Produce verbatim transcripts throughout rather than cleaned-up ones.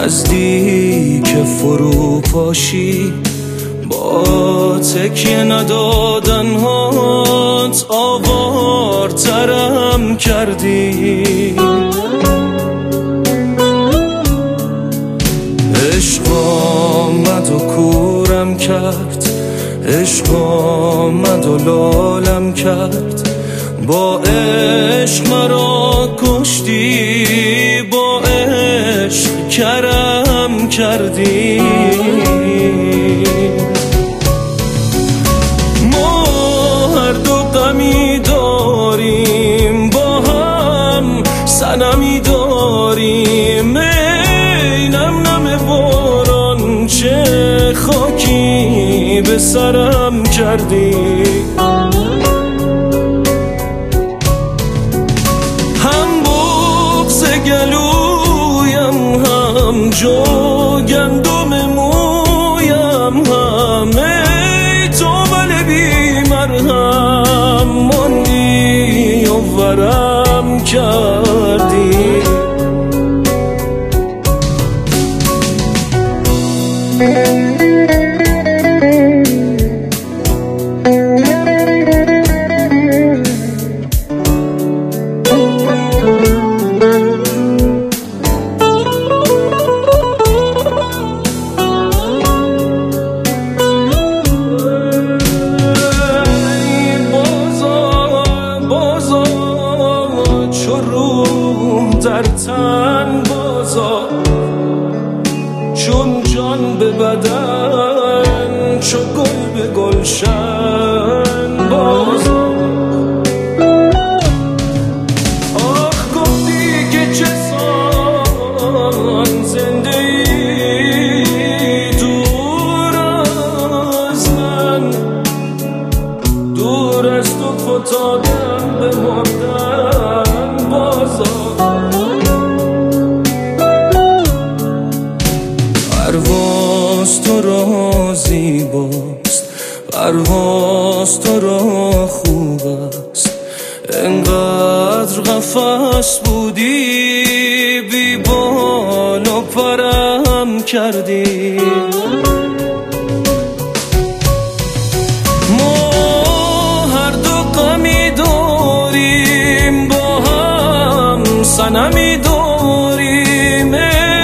نزدیک فرو پاشی، با تکیه ندادن هات آوارترم کردی. عشق آمد و کورم کرد، عشق آمد و لالم کرد، با عشق مرا کشتی، با عشق کرم کردی. ما هر دو غمی داریم، با هم صنمی داریم، ای نم نم باران چه خاکی به سرم کردی. جو گندم مویم همه تو بله بی مرهم ماندی و ورم کردی. در تن بازا چون جان به بدن، چو گل به گلشن بازا. آخ گفتی که چه سان زنده ای دور از من، دور از تو فتادم به مردن بازا. پرواز تو را زیباست، پرواز تو را خوب است، انقدر قفس بودی بی بال و پرم کردی. ما هر دو غمی داریم، با هم صنمی داریم،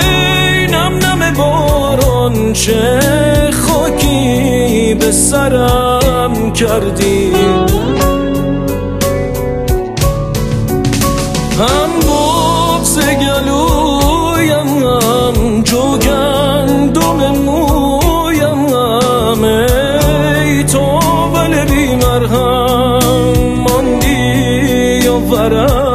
چه خاکی به سرم کردی. هم بغض گلویم هم جو گندم مویم هم، ای تو بله بی مرهم ماندی و ورم